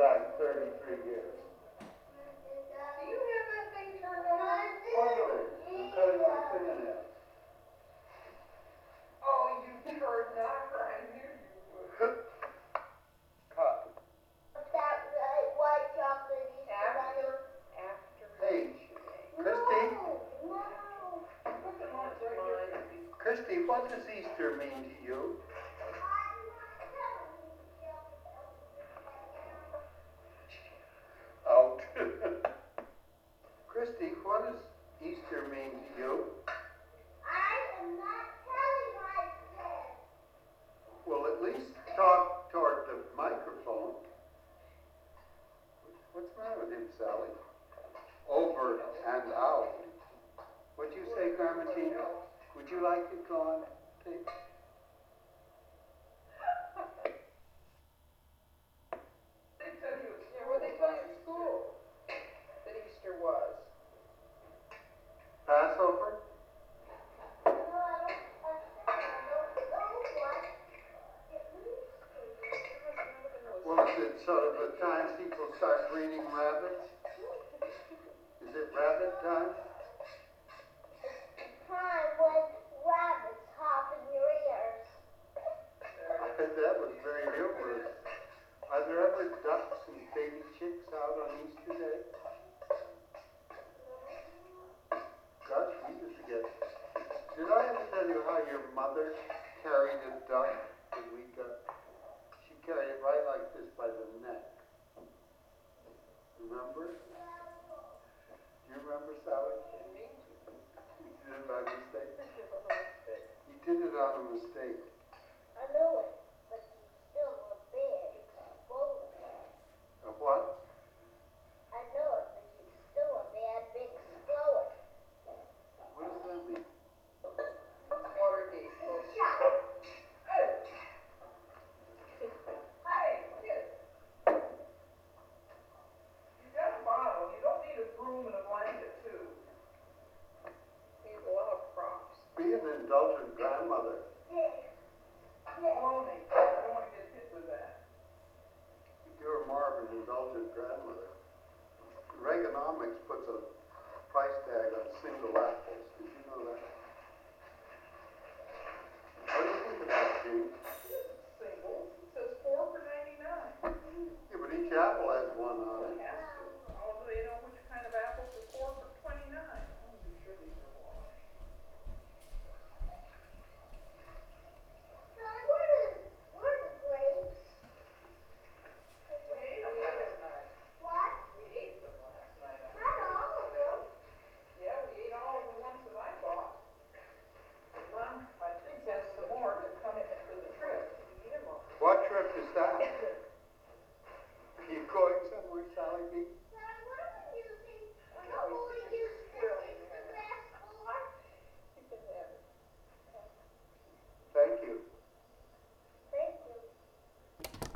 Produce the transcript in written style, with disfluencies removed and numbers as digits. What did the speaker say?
back 33 years. Do you have that thing turned on? What is it? I'm cutting my fingernails. Oh, you turd knocker, I knew you would. Cut. That white chocolate Easter bunny. After. Hey, Christy. No. Looking on it's right here. Christy, what does Easter mean to you? Out. Christy, what does Easter mean to you? I am not telling myself. Well, at least talk toward the microphone. What's the matter with him, Sally? Over and out. What'd you say, Carmentina? Would you like it gone, Kate? They tell you, yeah, what they tell you at school that Easter was. Passover? No, I don't know what it means. Well, is it sort of the time people start breeding rabbits? Is it rabbit time? Time when rabbits hop in your ears. That was very humorous. Are there ever ducks and baby chicks out on Easter Day? Gosh, we used to get... Did I ever tell you how your mother carried a duck that we got? She carried it right like this by the neck. Remember? Do you remember, Sally? You did it by mistake? You did it on a mistake. I knew it, but she's still a big exploder. A what? I know it, but she's still a bad big exploder. What does that mean? Watergate. Hey, kid. You got a bottle. You don't need a broom and a blanket, too. Need a lot of props. Be an indulgent grandmother. Baloney. I don't want to get hit with that. You're more of an indulgent grandmother. Reaganomics puts a price tag on single apples. Did you know that? What do you think of that, Gene? Single. It says 4 for $99. Yeah, but each apple has one on it. Has to. Oh, do you know which kind of apples are 4 for $29? I'm sure these are washed. Where are the grapes? We ate them last night. What? We ate them last night. Not all of them. Yeah, we ate all of the ones that I bought. Mom, I think has some more to come into the trip. We eat them all. What trip is that? Are you going somewhere, Sally B?